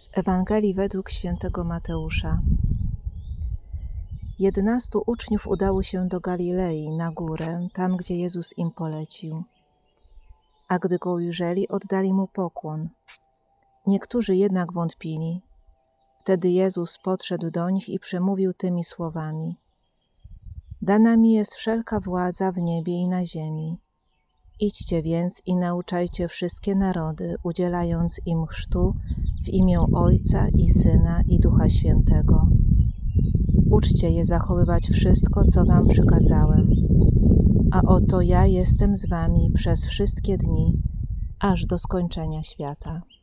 Z Ewangelii według świętego Mateusza. 11 uczniów udało się do Galilei, na górę, tam gdzie Jezus im polecił. A gdy go ujrzeli, oddali mu pokłon. Niektórzy jednak wątpili. Wtedy Jezus podszedł do nich i przemówił tymi słowami: Dana mi jest wszelka władza w niebie i na ziemi. Idźcie więc i nauczajcie wszystkie narody, udzielając im chrztu w imię Ojca i Syna i Ducha Świętego. Uczcie je zachowywać wszystko, co wam przykazałem. A oto ja jestem z wami przez wszystkie dni, aż do skończenia świata.